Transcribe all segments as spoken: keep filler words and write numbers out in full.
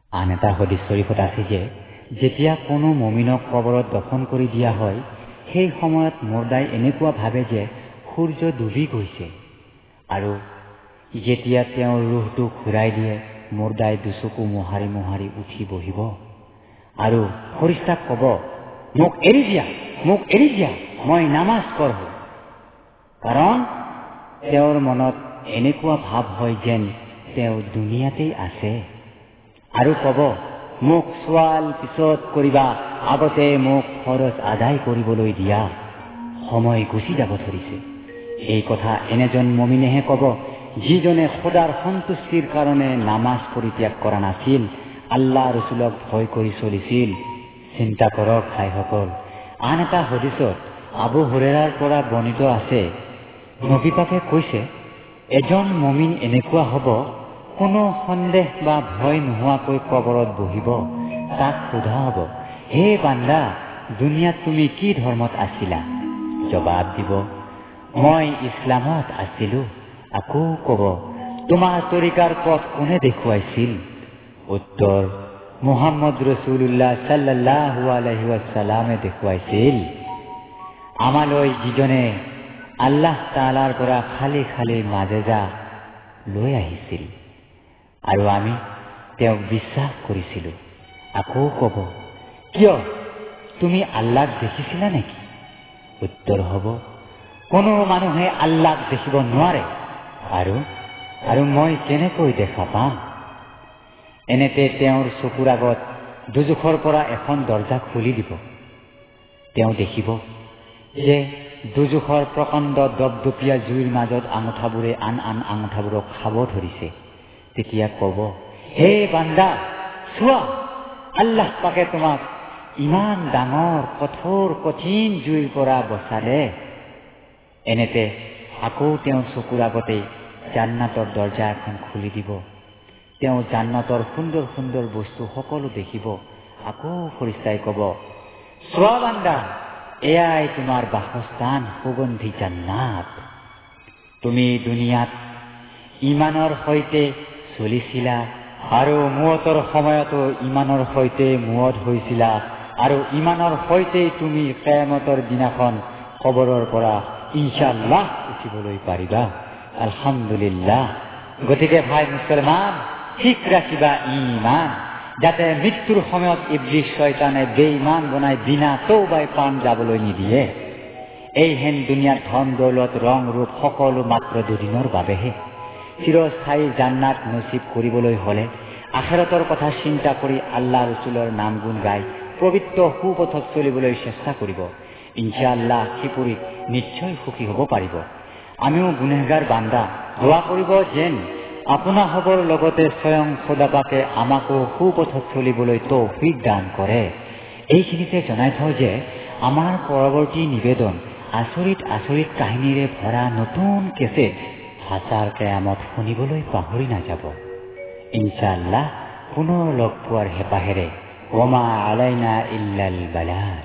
আন এটা হাদিছ শৰীফত আছে যে যেতিয়া কোনো মুমিনক কবৰত দফন কৰি দিয়া হয়, সেই সময়ত মুৰ্দাই এনেকুৱা ভাবে যে সূৰ্য ডুবি গৈছে, আৰু যেতিয়া তেওঁৰ ৰুহটো ঘূৰাই দিয়ে, মুৰ্দাই দুচকু মোহাৰি মোহাৰি উঠি বহিব আৰু ফৰিস্তাক কব, মোক এৰি দিয়া, মোক এৰি দিয়া, মই নামাজ পঢ়ো। কাৰণ তেওঁৰ মনত এনেকুৱা ভাৱ হয় যেন তেওঁ দুনিয়াতেই আছে, আৰু কব, মোক সৱাল পিছত কৰিবা, আগতে মোক ফৰজ আদায় কৰিবলৈ দিয়া, সময় গুচি যাব ধৰিছে। এই কথা এনেজন মুমিনেহে কব যিজনে খোদাৰ সন্তুষ্টিৰ কাৰণে নামাজ পৰিত্যাগ কৰা নাছিল, আল্লাহ ৰসুলক ভয় কৰি চলিছিল। চিন্তা কৰক ভাইসকল, আন এটা হাদিছত আবু হুৰাইৰাৰ পৰা বৰ্ণিত আছে, নবী পাকে কৈছে, এজন মুমিন এনেকুৱা হ'ব, কোনো সন্দেহ বা ভয় নোহোৱাকৈ কবৰত বহিব। তাক সোধা হ'ব, হে বান্দা, দুনিয়াত তুমি কি ধৰ্মত আছিলা? জবাব দিব, মই ইছলামত আছিলো। আকৌ কব, তোমাৰ তৰিকাৰ পথ কোনে দেখুৱাইছিল? উত্তৰ, মুহাম্মদ ৰাছূলুল্লাহ সাল্লাল্লাহু আলাইহি ওয়াসাল্লামে দেখুৱাইছিল। আমালৈ যিজনে আল্লাহ তাআলাৰ পৰা খালি খালি মাজেজা লৈ আহিছিল আৰু আমি তেওঁক বিশ্বাস কৰিছিলো। আকৌ কব, কিয় তুমি আল্লাহক দেখিছিলা নেকি? উত্তৰ হ'ব, কোনো মানুহে আল্লাহক দেখিব নোৱাৰে, আৰু আৰু মই কেনেকৈ দেখা পাম? এনেতে তেওঁৰ চকুৰ আগত দুজখৰ পৰা এখন দৰ্জা খুলি দিব। তেওঁ দেখিব যে দুজখৰ প্ৰকাণ্ড দপদপীয়া জুইৰ মাজত আঙুঠাবোৰে আন আন আঙুঠাবোৰক খাব ধৰিছে। তেতিয়া কব, হে বান্দা, চোৱা, আল্লাহ পাকে তোমাক ইমান ডাঙৰ কঠোৰ কঠিন জুইৰ পৰা বচালে। এনেতে আকৌ তেওঁৰ চকুৰ আগতেই জান্নাতৰ দৰ্জা এখন খুলি দিব। তেওঁ জান্নাতৰ সুন্দৰ সুন্দৰ বস্তু সকলো দেখিব। আকৌ ফৰিস্তাই কব, চোৱা বান্দা, এয়াই তোমাৰ বাসস্থান, সুগন্ধি জান্নাত। তুমি দুনিয়াত ইমানৰ সৈতে চলিছিলা আৰু মুৱতৰ সময়তো ইমানৰ সৈতে মুৱত হৈছিলা, আৰু ইমানৰ সৈতে তুমি কিয়ামতৰ দিনাখন কবৰৰ পৰা ইনশাআল্লাহ উঠিবলৈ পাৰিবা। আলহামদুলিল্লাহ। গতিকে ভাই মুছলমান, ঠিক ৰাখিবা ঈমান, যাতে মৃত্যুৰ সময়ত ইবলিস শয়তানে বেঈমান বনাই বিনা তওবাই প্ৰাণ যাবলৈ নিদিয়ে। এই হেন দুনিয়াত ধন দৌলত ৰং ৰূপ সকলো মাত্ৰ দুদিনৰ বাবেহে। চিৰস্থায়ী জান্নাত নচিব কৰিবলৈ হলে আখিৰাতৰ কথা চিন্তা কৰি আল্লাহ ৰসুলৰ নাম গুণ গাই পবিত্ৰ সুপথত চলিবলৈ চেষ্টা কৰিব। ইনশাআল্লাহ সিপুৰীত নিশ্চয় সুখী হ'ব পাৰিব। আমিও গুনেহগাৰ বান্দা, দোৱা কৰিব যেন আপোনা হবৰ লগতে স্বয়ং খোদা পাকে আমাকো সুপথত চলিবলৈ তৌফিক দান কৰে। এইখিনিতে জনাই থওঁ যে আমাৰ পৰৱৰ্তী নিবেদন আচৰিত আচৰিত কাহিনীৰে ভৰা নতুন কেছেট হাজাৰ কেয়ামত শুনিবলৈ পাহৰি নাযাব। ইনশাআল্লাহ পুনৰ লগ পোৱাৰ হেঁপাহেৰে ওমা আলাইনা ইল্লাল বালাগ।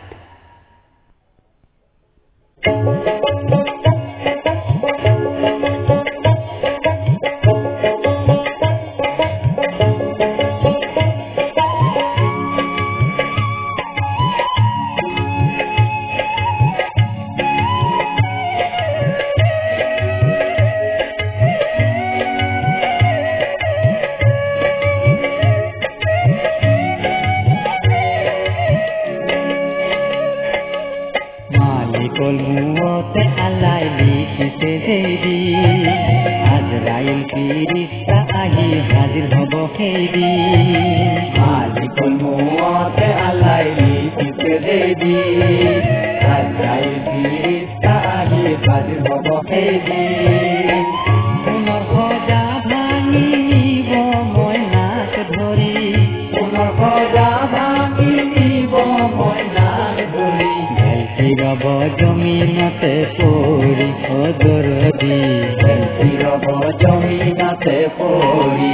আজরাইল ফিরিস্তা আহি হাজির হব খেদি, মালিকুল মুওতে আল্লাহ লিখিতে দেদি। আজরাইল ফিরিস্তা আহি হাজির হব খেদি, পুনৰ সজা ভাঙিব ময়নাক ধৰি, পুনৰ সজা ভাঙিব ময়নাক ধৰি। ৰব জমিনতে পৰি সদৰদি, ৰব জমিনতে পৰি।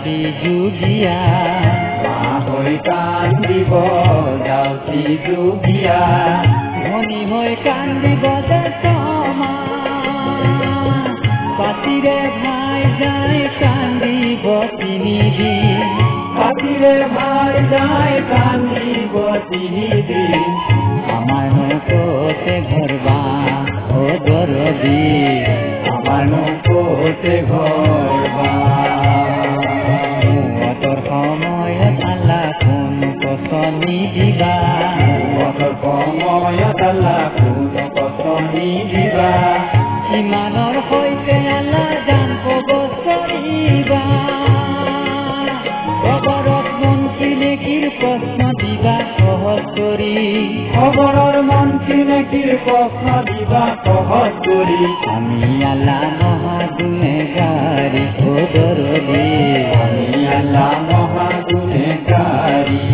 যাওঁতি যোগীয়া হৈ কান্দিব যাওঁতি যোগীয়া ধনী হৈ কান্দিব দশমা পাতিৰে ভাই যায় কান্দিব তিনিদিন পাতিৰে ভাই যায় কান্দিব তিনিদিন আমাৰ নকতে ঘৰ বা অ দৰদী আমাৰ নকতে ঘৰ বা মুহূৰ্তৰ সময়ত আল্লাহ কোন পচনি দিবা মুহূৰ্তৰ সময়ত আল্লাহ কোন পচনি দিবা ইমানৰ সৈতে আল্লাহ জান বছৰিবা খবৰত মন্ত্ৰী নেকিৰ প্ৰশ্ন দিবা সহজ কৰি খবৰৰ মন্ত্ৰী নেকিৰ প্ৰশ্ন দিবা সহজ কৰি আমি আল্লাহ মহাগুণেগাৰী অ দৰদী আমি আল্লাহ মহাগুণেগাৰী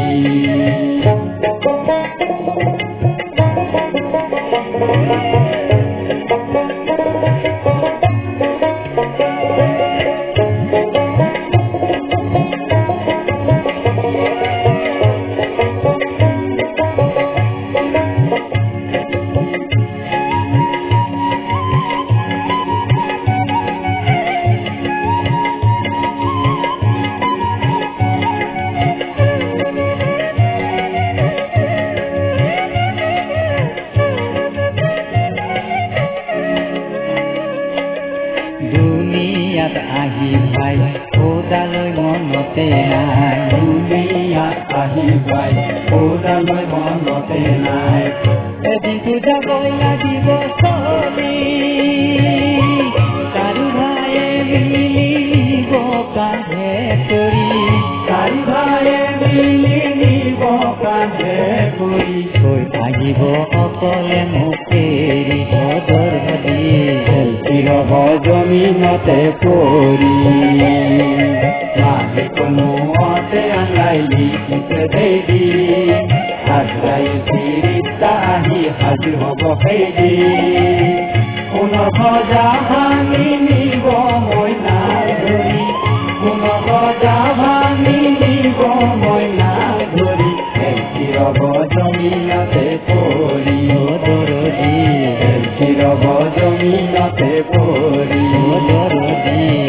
দুনিয়াত আহি ভাই খোদালৈ মনতে নাই দুনিয়াত আহি ভাই খোদালৈ মনতে নাই এদিনটো যাবই লাগিব চলি চাৰি ভাইয়ে মিলিব কান্ধে কৰি চাৰি ভাইয়ে মিলি নিব কান্ধে কৰি থৈ থাকিব অকলে মোক এৰি দৰদী চিৰব জমিনতে পৰি মাহে কোনোতে আলাই লিখিছে দেদি হাজৰাই চিৰিতা আহি হাজিৰ হব সেইদি কোন ভজা ভাঙি নিব মইনা ধৰি কোন ভজা ভাঙি নিব মইনা ধৰি চিৰব জমিনতে পৰি দৰদী চিৰব জমিনতে পৰি দৰদী